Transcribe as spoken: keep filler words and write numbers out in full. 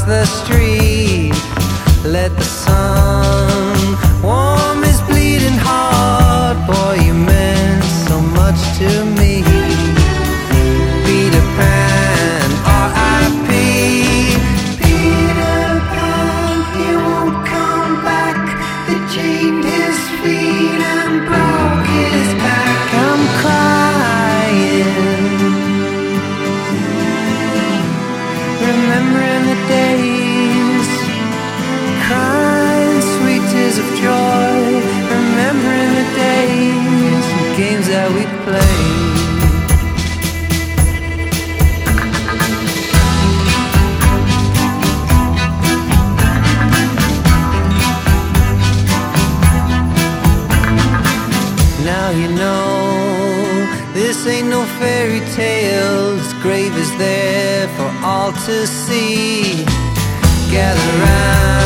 the street. Let the sun warm his bleeding heart. Boy, you meant so much to me. Peter Pan, R I P Peter Pan, he won't come back. They chained his feet and broke his back. I'm crying, remembering the days, crying sweet tears of joy, remembering the days and games that we played. Now you know this ain't no fairy tale. His grave is there for all to see. Gather round.